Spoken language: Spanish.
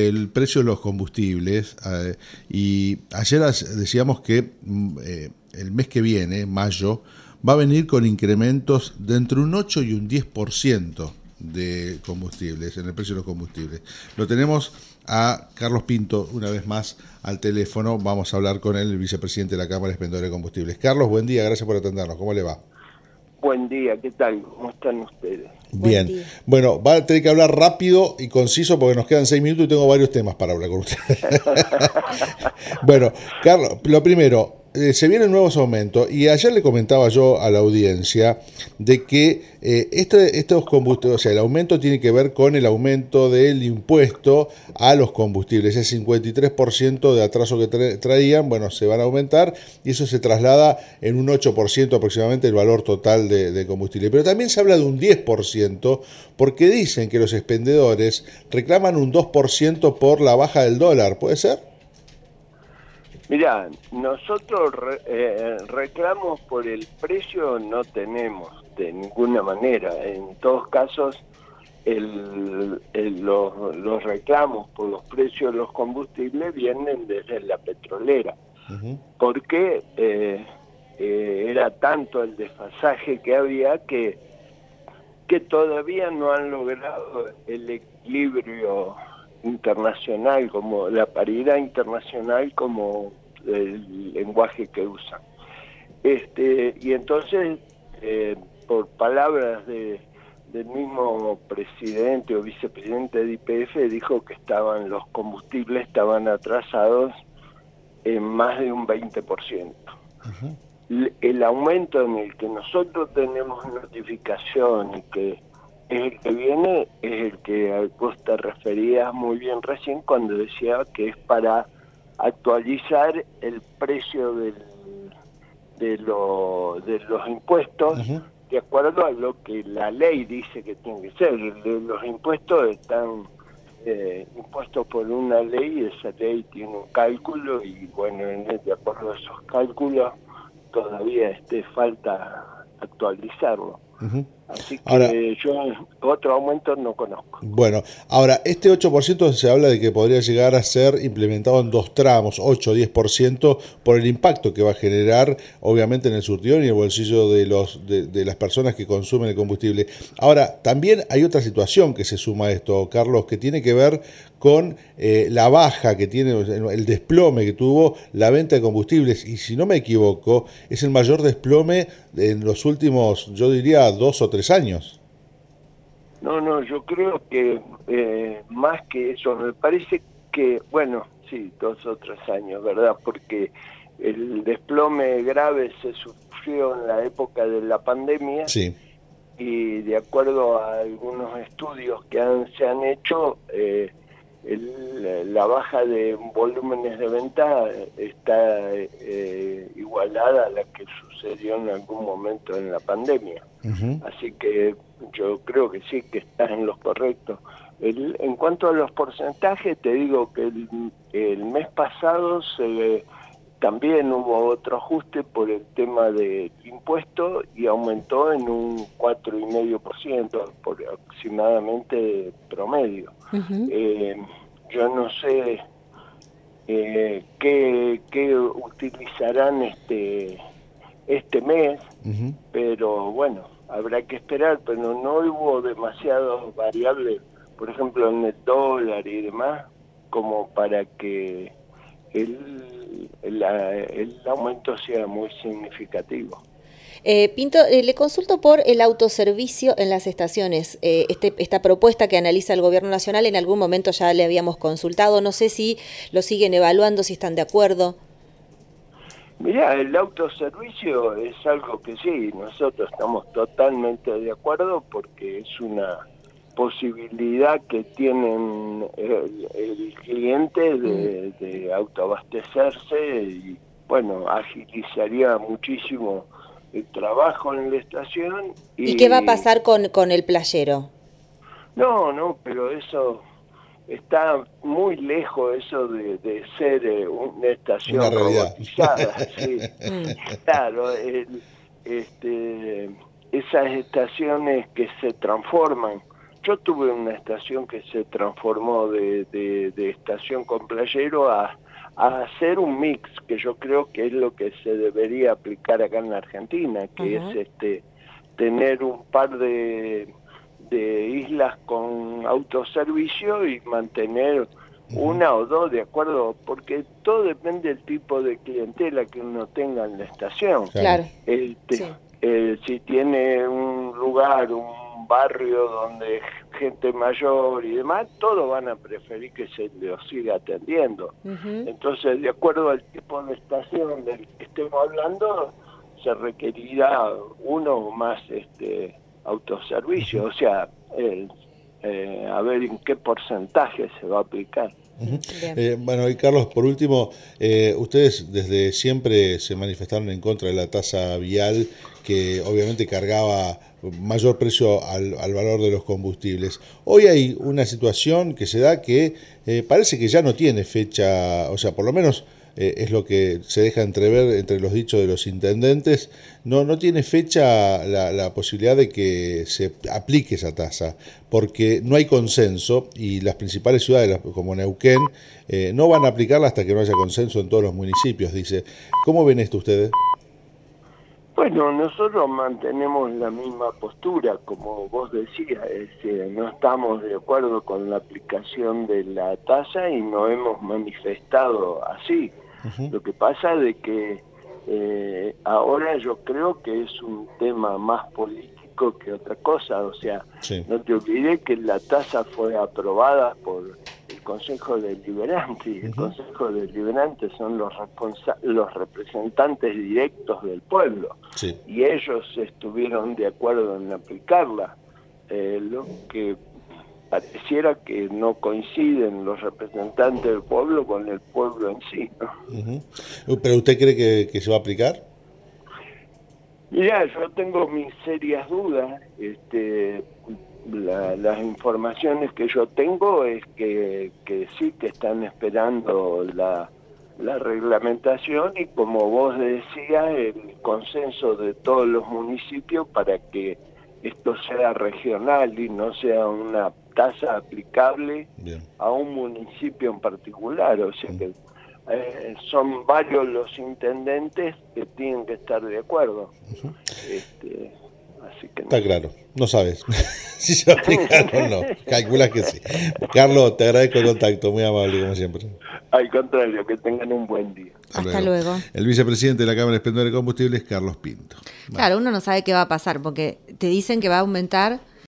del precio de los combustibles, y ayer decíamos que el mes que viene, mayo, va a venir con incrementos de entre un 8 y un 10% de combustibles, en el precio de los combustibles. Lo tenemos a Carlos Pinto una vez más al teléfono. Vamos a hablar con él, el vicepresidente de la Cámara de Expendedores de Combustibles. Carlos, buen día, gracias por atendernos. ¿Cómo le va? Buen día, ¿qué tal? ¿Cómo están ustedes? Bien. Bueno, va a tener que hablar rápido y conciso porque nos quedan 6 minutos y tengo varios temas para hablar con usted. Bueno, Carlos, lo primero, se vienen nuevos aumentos y ayer le comentaba yo a la audiencia de que estos combustibles, o sea, el aumento tiene que ver con el aumento del impuesto a los combustibles. Ese 53% de atraso que traían, bueno, se van a aumentar y eso se traslada en un 8% aproximadamente el valor total de combustible. Pero también se habla de un 10% porque dicen que los expendedores reclaman un 2% por la baja del dólar. ¿Puede ser? Mirá, nosotros reclamos por el precio no tenemos de ninguna manera. En todos casos, los reclamos por los precios de los combustibles vienen desde la petrolera. Uh-huh. Porque era tanto el desfasaje que había que todavía no han logrado el equilibrio internacional, como la paridad internacional, como el lenguaje que usan. Y entonces, por palabras del mismo presidente o vicepresidente de YPF, dijo que los combustibles estaban atrasados en más de un 20%. Uh-huh. El aumento en el que nosotros tenemos notificación y que es el que viene, es el que vos te referías muy bien recién cuando decía que es para actualizar el precio de los impuestos. Uh-huh. De acuerdo a lo que la ley dice que tiene que ser. Los impuestos están impuestos por una ley y esa ley tiene un cálculo y bueno, de acuerdo a esos cálculos todavía falta actualizarlo. Uh-huh. Así que ahora, yo otro aumento no conozco. Bueno, ahora, este 8% se habla de que podría llegar a ser implementado en 2 tramos, 8-10%, por el impacto que va a generar, obviamente, en el surtidor y en el bolsillo de las personas que consumen el combustible. Ahora, también hay otra situación que se suma a esto, Carlos, que tiene que ver con la baja que tiene, el desplome que tuvo la venta de combustibles, y si no me equivoco, es el mayor desplome en los últimos, yo diría, 2 o 3 años. No, yo creo que más que eso, me parece que, bueno, sí, 2 o 3 años, ¿verdad? Porque el desplome grave se sufrió en la época de la pandemia. Sí. Y de acuerdo a algunos estudios que se han hecho, la baja de volúmenes de venta está igualada a la que sucedió en algún momento en la pandemia. Uh-huh. Así que yo creo que sí, que estás en lo correcto. En cuanto a los porcentajes, te digo que el mes pasado también hubo otro ajuste por el tema del impuesto y aumentó en un 4,5% aproximadamente promedio. Uh-huh. Yo no sé qué utilizarán este mes, uh-huh, pero bueno, habrá que esperar, pero no hubo demasiadas variables, por ejemplo en el dólar y demás, como para que el aumento sea muy significativo. Pinto, le consulto por el autoservicio en las estaciones. Esta propuesta que analiza el Gobierno Nacional, en algún momento ya le habíamos consultado, no sé si lo siguen evaluando, si están de acuerdo. Mirá, el autoservicio es algo que sí, nosotros estamos totalmente de acuerdo porque es una posibilidad que tienen el cliente de autoabastecerse y, bueno, agilizaría muchísimo el trabajo en la estación. ¿Y qué va a pasar con el playero? No, pero eso está muy lejos, eso de ser una estación robotizada. Sí. Claro, esas estaciones que se transforman yo tuve una estación que se transformó de estación con playero a hacer un mix, que yo creo que es lo que se debería aplicar acá en la Argentina, que es tener un par de islas con autoservicio y mantener una o dos, de acuerdo, porque todo depende del tipo de clientela que uno tenga en la estación. Claro. Si tiene un lugar, un barrio donde gente mayor y demás, todos van a preferir que se los siga atendiendo. Entonces, de acuerdo al tipo de estación del que estemos hablando, se requerirá uno o más autoservicio, o sea, a ver en qué porcentaje se va a aplicar. Bueno, y Carlos, por último, ustedes desde siempre se manifestaron en contra de la tasa vial, que obviamente cargaba mayor precio al valor de los combustibles. Hoy hay una situación que se da que parece que ya no tiene fecha, o sea, por lo menos es lo que se deja entrever entre los dichos de los intendentes, no tiene fecha la posibilidad de que se aplique esa tasa, porque no hay consenso y las principales ciudades como Neuquén no van a aplicarla hasta que no haya consenso en todos los municipios, dice. ¿Cómo ven esto ustedes? Bueno, nosotros mantenemos la misma postura, como vos decías, no estamos de acuerdo con la aplicación de la tasa y nos hemos manifestado así. Lo que pasa es que ahora yo creo que es un tema más político que otra cosa, o sea, no te olvides que la tasa fue aprobada por el Consejo Deliberante, y el Consejo Deliberante son los representantes directos del pueblo, y ellos estuvieron de acuerdo en aplicarla. Lo que pareciera que no coinciden los representantes del pueblo con el pueblo en sí, ¿no? ¿Pero usted cree que se va a aplicar? Mirá, yo tengo mis serias dudas. Las informaciones que yo tengo es que sí, que están esperando la reglamentación y, como vos decías, el consenso de todos los municipios para que esto sea regional y no sea una tasa aplicable a un municipio en particular. O sea que son varios los intendentes que tienen que estar de acuerdo. Así que está claro, no sabes si se va a aplicar o no, calculas que sí. Carlos, te agradezco el contacto, muy amable como siempre. Al contrario, que tengan un buen día. Hasta luego. El vicepresidente de la Cámara de Expendedores de Combustibles, Carlos Pinto. Claro, uno no sabe qué va a pasar, porque te dicen que va a aumentar